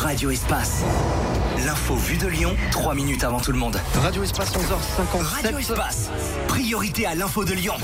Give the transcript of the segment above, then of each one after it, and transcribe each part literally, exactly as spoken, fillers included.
Radio Espace. L'info vue de Lyon, trois minutes avant tout le monde. Radio Espace, onze heures cinquante-sept. Radio Espace, priorité à l'info de Lyon.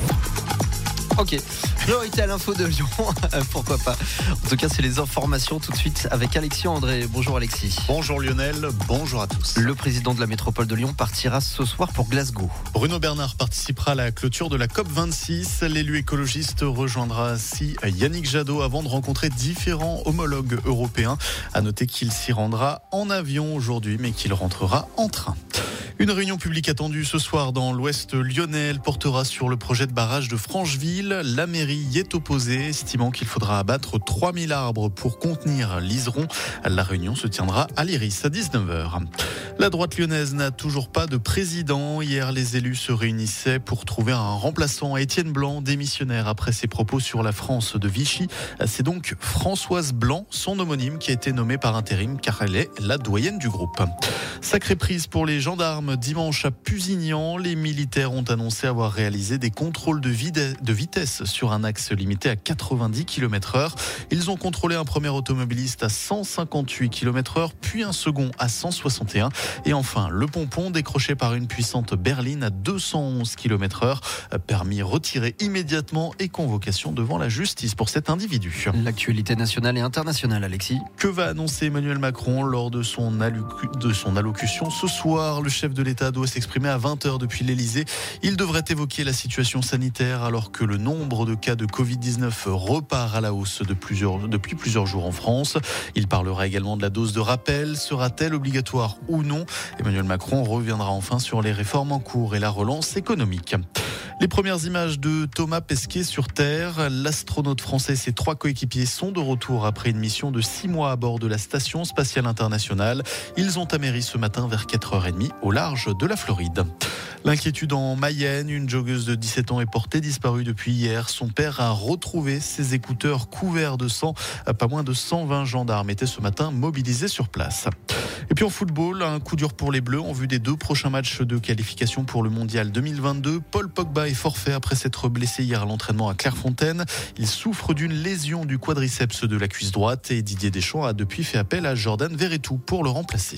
Ok, priorité à l'info de Lyon, pourquoi pas. En tout cas, c'est les informations tout de suite avec Alexis André. Bonjour Alexis. Bonjour Lionel, bonjour à tous. Le président de la métropole de Lyon partira ce soir pour Glasgow. Bruno Bernard participera à la clôture de la COP vingt-six. L'élu écologiste rejoindra ainsi Yannick Jadot avant de rencontrer différents homologues européens. À noter qu'il s'y rendra en avion aujourd'hui, mais qu'il rentrera en train. Une réunion publique attendue ce soir dans l'ouest lyonnais. Elle portera sur le projet de barrage de Francheville. La mairie y est opposée, estimant qu'il faudra abattre trois mille arbres pour contenir l'Iseron. La réunion se tiendra à l'Iris à dix-neuf heures. La droite lyonnaise n'a toujours pas de président. Hier, les élus se réunissaient pour trouver un remplaçant à Étienne Blanc, démissionnaire après ses propos sur la France de Vichy. C'est donc Françoise Blanc, son homonyme, qui a été nommée par intérim car elle est la doyenne du groupe. Sacrée prise pour les gendarmes. Dimanche à Pusignan, les militaires ont annoncé avoir réalisé des contrôles de, vide- de vitesse sur un axe limité à quatre-vingt-dix kilomètres heure. Ils ont contrôlé un premier automobiliste à cent cinquante-huit kilomètres heure, puis un second à cent soixante et un. Et enfin, le pompon décroché par une puissante berline à deux cent onze kilomètres heure. Permis retiré immédiatement et convocation devant la justice pour cet individu. L'actualité nationale et internationale, Alexis. Que va annoncer Emmanuel Macron lors de son, allocu- de son allocution ce soir? Le chef de l'État doit s'exprimer à vingt heures depuis l'Elysée. Il devrait évoquer la situation sanitaire alors que le nombre de cas de covid dix-neuf repart à la hausse de plusieurs, depuis plusieurs jours en France. Il parlera également de la dose de rappel. Sera-t-elle obligatoire ou non? Emmanuel Macron reviendra enfin sur les réformes en cours et la relance économique. Les premières images de Thomas Pesquet sur Terre. L'astronaute français et ses trois coéquipiers sont de retour après une mission de six mois à bord de la Station spatiale internationale. Ils ont atterri ce matin vers quatre heures trente au large de la Floride. L'inquiétude en Mayenne, une joggeuse de dix-sept ans est portée disparue depuis hier. Son père a retrouvé ses écouteurs couverts de sang. Pas moins de cent vingt gendarmes étaient ce matin mobilisés sur place. Et puis en football, un coup dur pour les Bleus en vue des deux prochains matchs de qualification pour le Mondial deux mille vingt-deux. Paul Pogba est forfait après s'être blessé hier à l'entraînement à Clairefontaine. Il souffre d'une lésion du quadriceps de la cuisse droite et Didier Deschamps a depuis fait appel à Jordan Verretou pour le remplacer.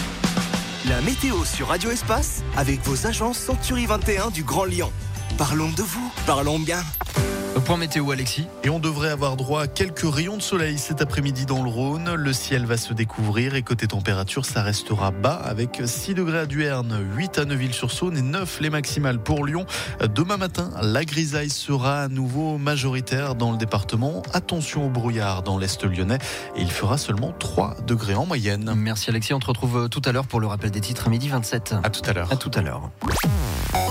La météo sur Radio Espace avec vos agences Century vingt et un du Grand Lyon. Parlons de vous, parlons bien. Point météo, Alexis. Et on devrait avoir droit à quelques rayons de soleil cet après-midi dans le Rhône. Le ciel va se découvrir et côté température, ça restera bas avec six degrés à Duerne, huit à Neuville-sur-Saône et neuf les maximales pour Lyon. Demain matin, la grisaille sera à nouveau majoritaire dans le département. Attention au brouillard dans l'est lyonnais et il fera seulement trois degrés en moyenne. Merci Alexis, on te retrouve tout à l'heure pour le rappel des titres à midi vingt-sept. À tout à l'heure. À tout à l'heure.